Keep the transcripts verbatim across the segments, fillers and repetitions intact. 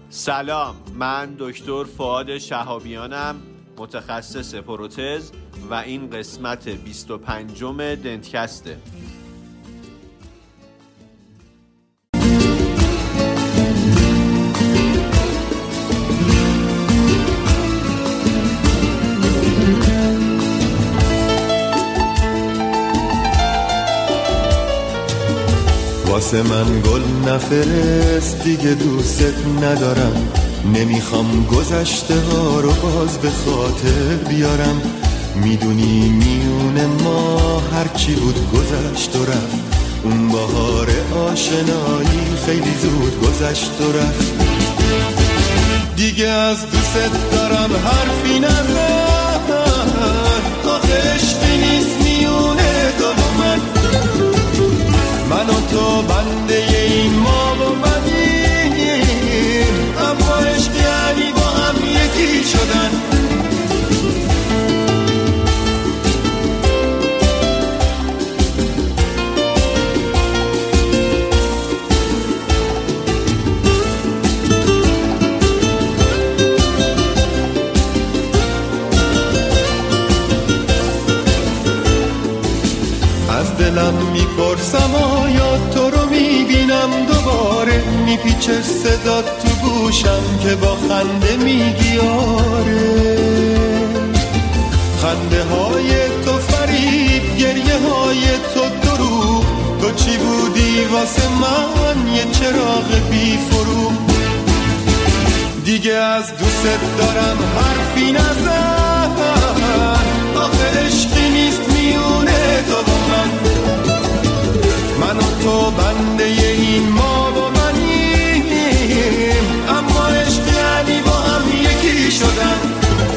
سلام، من دکتر فؤاد شهابیانم، متخصص پروتز و این قسمت بیست و پنجم دنتکسته. واسه من گل نفرست دیگه دوست ندارم، نمیخوام گذشته ها رو باز به خاطر بیارم. میدونی میونه ما هرچی بود گذشت و رفت، اون بهار آشنایی خیلی زود گذشت و رفت. دیگه از دوست دارم حرفی نزن، آخه عشقی نیست میونه تو و من. من و تو بنده این ما و منیم، اما عشق یعنی با هم یکی شدن. از دلم میپرسم آیا تو رو میبینم دوباره، میپیچه صدا تو گوشم که با خنده میگی آره. خنده های تو فریب، گریه های تو دروغ، تو چی بودی واسه من یه چراغ بی فروغ. دیگه از دوست دارم حرفی نزن، آخه عشقی نیست میونه تو و من. من و تو بنده این ما و منیم، اما عشق یعنی با هم یکی شدن.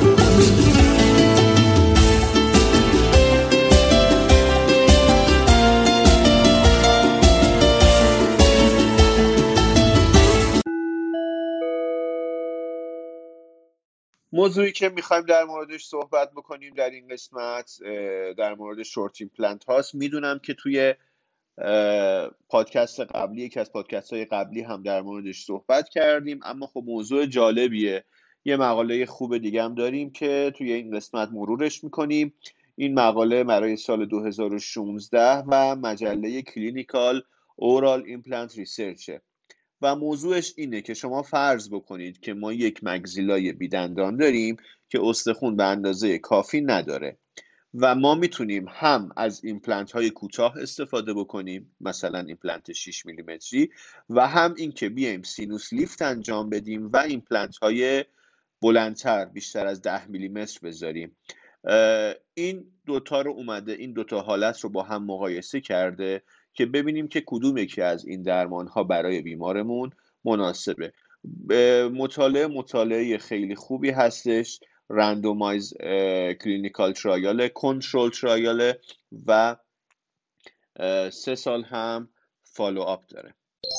موضوعی که میخوایم در موردش صحبت بکنیم در این قسمت در مورد شورت ایمپلنت هاست. میدونم که توی پادکست قبلی، یکی از پادکست های قبلی هم در موردش صحبت کردیم، اما خب موضوع جالبیه. یه مقاله خوب دیگه هم داریم که توی این قسمت مرورش میکنیم. این مقاله برای سال دو هزار و شانزده و مجله کلینیکال اورال ایمپلنت ریسرچه و موضوعش اینه که شما فرض بکنید که ما یک مگزیلای بیدندان داریم که استخوان به اندازه کافی نداره و ما میتونیم هم از ایمپلنت های کوتاه استفاده بکنیم، مثلا ایمپلنت شش میلیمتری، و هم این که بیایم سینوس لیفت انجام بدیم و ایمپلنت های بلندتر بیشتر از ده میلیمتر بذاریم. این دوتا رو اومده، این دوتا حالت رو با هم مقایسه کرده که ببینیم که کدوم یکی از این درمان ها برای بیمارمون مناسبه. مطالعه مطالعه خیلی خوبی هستش، رندومایز کلینیکال ترایال، کنترل ترایال و سه سال هم فالو آپ داره.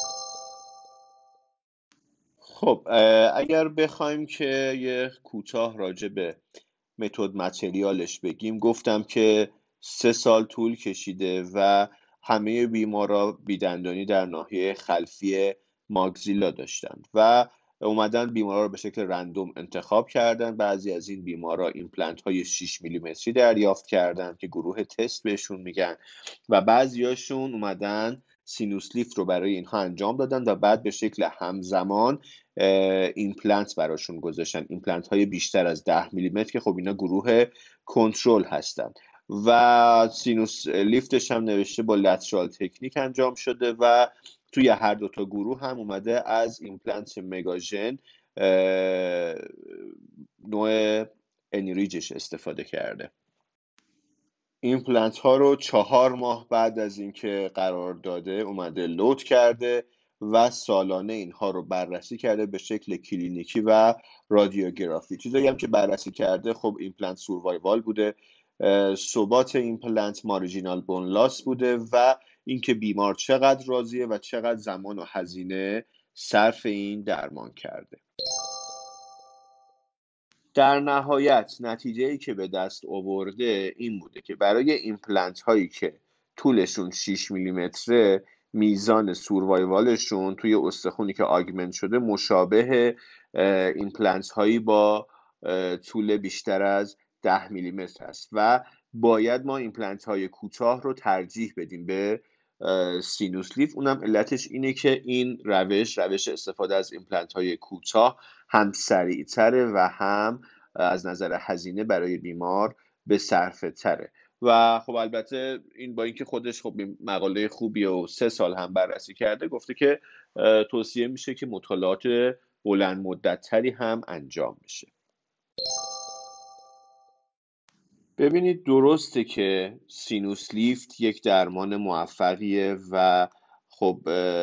خب اگر بخوایم که یه کوتاه راجع به متد متریالش بگیم، گفتم که سه سال طول کشیده و همه بیمارا بیدندانی در ناحیه خلفی ماگزیلا داشتند و اومدن بیمارا رو به شکل رندوم انتخاب کردن. بعضی از این بیمارا ایمپلنت های شش میلیمتری دریافت کردن که گروه تست بهشون میگن و بعضیاشون اومدن سینوس لیفت رو برای اینها انجام دادن و بعد به شکل همزمان ایمپلنت براشون گذاشتن، ایمپلنت های بیشتر از ده میلیمتر که خب اینا گروه کنترل هستن و سینوس لیفتش هم نوشته با لترال تکنیک انجام شده و توی هر دوتا گروه هم اومده از ایمپلنت مگاژن نوع انریجش استفاده کرده. ایمپلنت ها رو چهار ماه بعد از اینکه قرار داده اومده لود کرده و سالانه اینها رو بررسی کرده به شکل کلینیکی و رادیوگرافی. چیزایی هم که بررسی کرده خب ایمپلنت سوروایوال بوده، ثبات ایمپلنت، مارجینال بون لاس بوده و اینکه بیمار چقدر راضیه و چقدر زمان و هزینه صرف این درمان کرده. در نهایت نتیجه‌ای که به دست آورده این بوده که برای ایمپلنت هایی که طولشون شش میلیمتره میزان سوروایوالشون توی استخونی که آگمنت شده مشابه ایمپلنت هایی با طول بیشتر از ده میلیمتر است و باید ما ایمپلنت های کوتاه رو ترجیح بدیم به سینوس لیفت. اونم علتش اینه که این روش روش استفاده از ایمپلنت های کوتاه هم سریعتره و هم از نظر هزینه برای بیمار به صرفه تره و خب البته این با اینکه خودش خب مقاله خوبی و سه سال هم بررسی کرده، گفته که توصیه میشه که مطالعات بلند مدت تری هم انجام بشه. ببینید درسته که سینوس لیفت یک درمان موفقیه و خب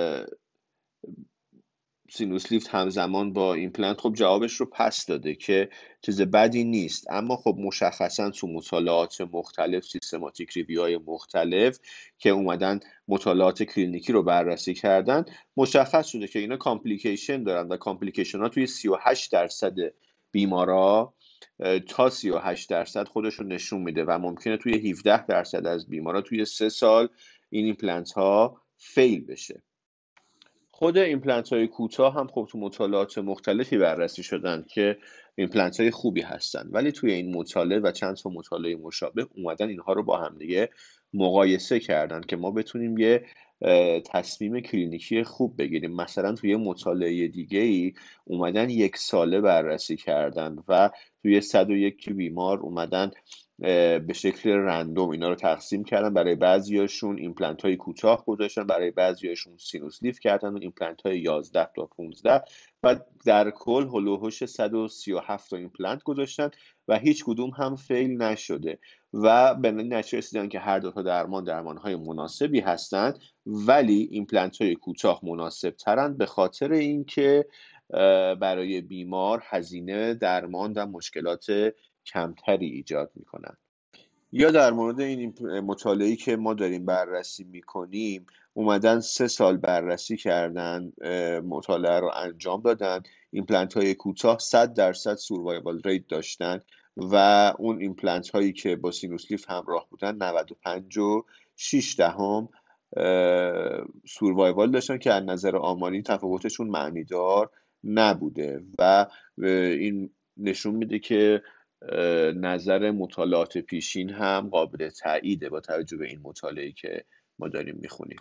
سینوس لیفت همزمان با ایمپلنت خب جوابش رو پس داده که چیز بدی نیست، اما خب مشخصا تو مطالعات مختلف، سیستماتیک ریویوهای مختلف که اومدن مطالعات کلینیکی رو بررسی کردن، مشخص شده که اینا کامپلیکیشن دارن و کامپلیکیشن ها توی سی و هشت درصد بیمارا تا سی و هشت درصد خودش رو نشون میده و ممکنه توی هفده درصد از بیمارا توی سه سال این ایمپلنت ها فیل بشه. خود ایمپلنت های کوتاه هم خب تو مطالعات مختلفی بررسی شدن که ایمپلنت های خوبی هستن، ولی توی این مطالعه و چند تا مطالعه مشابه اومدن اینها رو با هم دیگه مقایسه کردن که ما بتونیم یه تصمیم کلینیکی خوب بگیریم. مثلا توی مطالعه دیگه ای اومدن یک ساله بررسی کردن و توی صد و یک بیمار اومدن به شکل رندوم اینا رو تقسیم کردن، برای بعضیاشون ایمپلنت های کوتاه گذاشتن، برای بعضیاشون سینوس لیفت کردن و ایمپلنت های یازده تا پانزده و در کل هلوهوش صد و سی و هفت تا ایمپلنت گذاشتن و هیچ کدوم هم فیل نشده و به نتیجه رسیدن که هر دو تا درمان درمان های مناسبی هستند، ولی ایمپلنت های کوتاه مناسب ترند به خاطر اینکه برای بیمار هزینه درمان و مشکلات کمتری ایجاد میکنن. یا در مورد این مطالعه‌ای که ما داریم بررسی میکنیم اومدن سه سال بررسی کردن، مطالعه رو انجام دادن، ایمپلنت های کوتاه صد درصد سوروایوال ریت داشتن و اون ایمپلنت هایی که با سینوس لیفت همراه بودن نود و پنج و شش دهم سوروایوال داشتن که از نظر آماری تفاوتشون معنیدار نبوده و این نشون میده که نظر مطالعات پیشین هم قابل تاییده با توجه به این مطالعه‌ای که ما داریم میخونیم.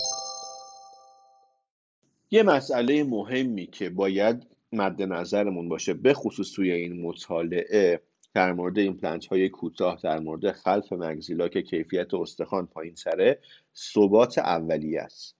یه مسئله مهمی که باید مد نظرمون باشه به خصوص توی این مطالعه در مورد ایمپلنت های کوتاه، در مورد خلف مگزیلا که کیفیت استخوان پایین تره، ثبات اولیه است.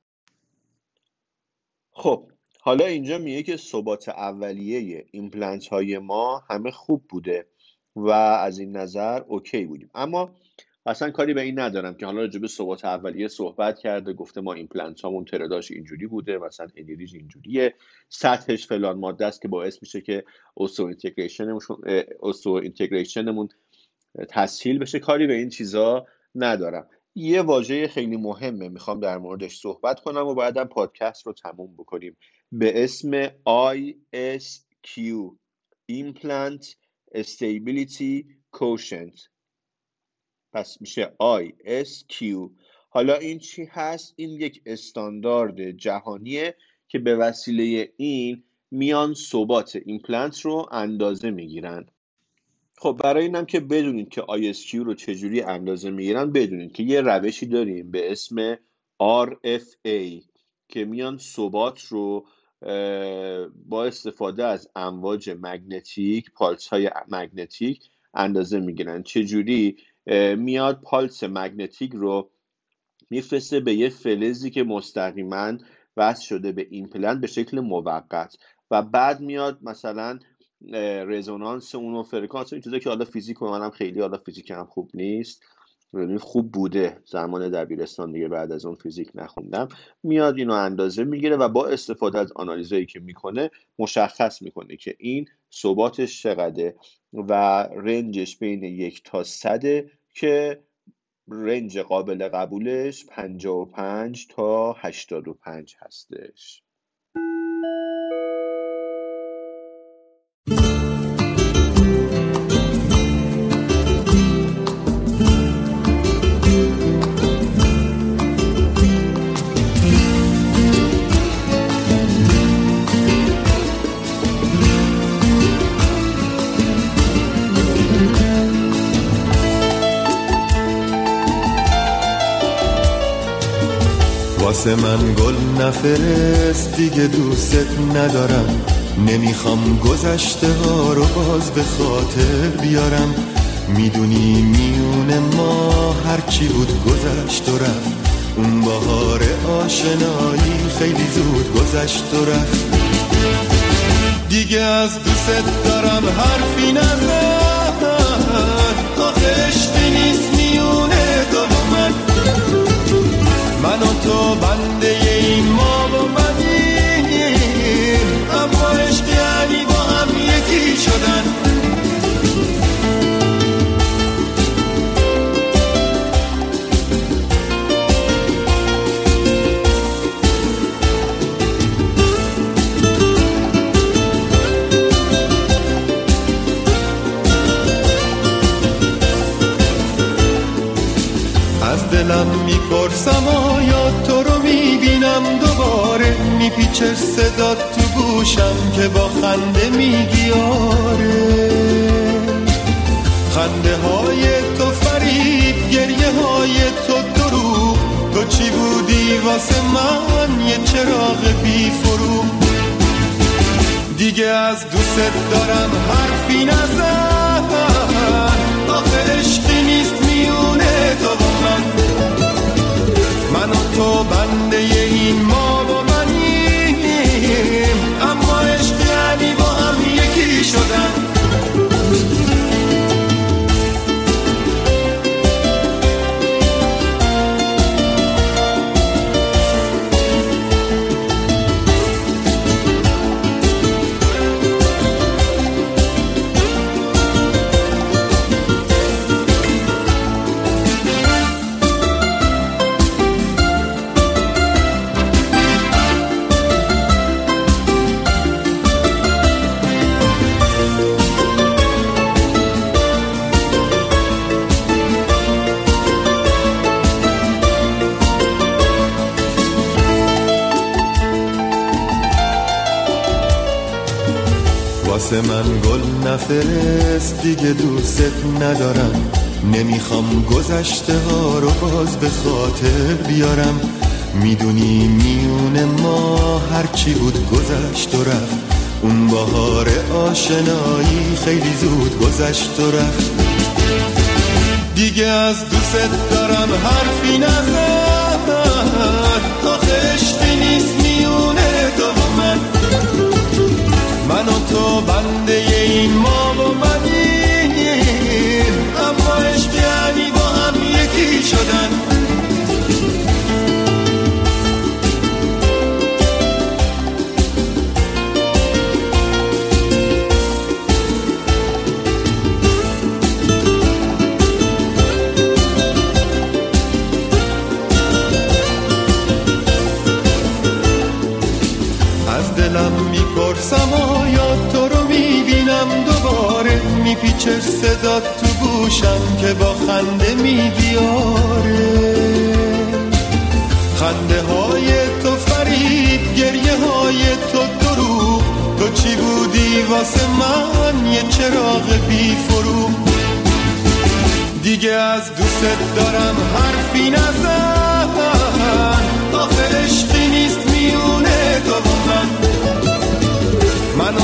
خب حالا اینجا میگه که ثبات اولیه ایمپلنت های ما همه خوب بوده و از این نظر اوکی بودیم، اما اصلا کاری به این ندارم که حالا راجع به ثبات اولیه صحبت کرده، گفته ما ایمپلنت هامون ترداش اینجوری بوده، مثلا انیریج اینجوریه، سطحش فلان ماده است که باعث میشه که اوستو اینتگریشنمون اوستو اینتگریشنمون تسهیل بشه. کاری به این چیزا ندارم. یه واژه خیلی مهمه میخوام در موردش صحبت کنم و بعدم پادکست رو تموم بکنیم به اسم آی اس کیو Implant Stability Quotient. پس میشه آی اس کیو. حالا این چی هست؟ این یک استاندارد جهانیه که به وسیله این میان ثبات ایمپلنت رو اندازه میگیرن. خب برای اینم که بدونید که آی اس کیو رو چجوری اندازه میگیرن، بدونید که یه روشی داریم به اسم آر اف ای که میان ثبات رو با استفاده از امواج مگنتیک، پالس های مگنتیک اندازه میگیرن. چجوری؟ میاد پالس مگنتیک رو میفرسته به یه فلزی که مستقیما وصل شده به ایمپلنت به شکل موقت و بعد میاد مثلا رزونانس اون و فرکانس این چیزا که حالا فیزیک و منم خیلی حالا فیزیک هم خوب نیست، خوب بوده زمان دبیرستان دیگه، بعد از اون فیزیک نخوندم، میاد اینو اندازه میگیره و با استفاده از آنالیزایی که میکنه مشخص میکنه که این ثباتش چقدره و رنجش بین یک تا صده که رنج قابل قبولش پنجاه و پنج تا هشتاد و پنج هستش. واسه من گل نفرست دیگه دوست ندارم، نمیخوام گذشته ها رو باز به خاطر بیارم. میدونی میون ما هرچی بود گذشت و رفت، اون بهار آشنایی خیلی زود گذشت و رفت. دیگه از دوست دارم حرفی نزن، آخه عشقی نیست میونه تو و من. من و تو بنده این ما و منیم، اما عشق یعنی با هم یکی شدن. از دلم میپرسم آیا تو رو میبینم دوباره، میپیچه صدا تو گوشم که با خنده میگی آره. خنده های تو فریب، گریه های تو دروغ، تو چی بودی واسه من یه چراغ بی فروغ. دیگه از دوست دارم حرفی نزن، آخه عشقی نیست میونه تو و من. من و تو بنده این ما و منیم، اما عشق یعنی با هم یکی شدن. واسه من گل نفرست دیگه دوست ندارم، نمیخوام گذشته ها رو باز به خاطر بیارم. میدونی میون ما هرچی بود گذشت و رفت، اون بهار آشنایی خیلی زود گذشت و رفت. دیگه از دوست دارم حرفی نزن، آخه عشقی نیست میونه تو و من. من و تو بنده این ما و منیم، اما عشق یعنی با هم یکی شدن. از دلم میپرسم آیا تو رو میبینم دوباره، میپیچه صدا تو گوشم که با خنده میگی آره. خنده های تو فریب، گریه های تو دروغ، تو چی بودی واسه من یه چراغ بی فروغ. دیگه از دوست دارم حرفی نزن، آخه عشقی نیست میونه تو و من. من و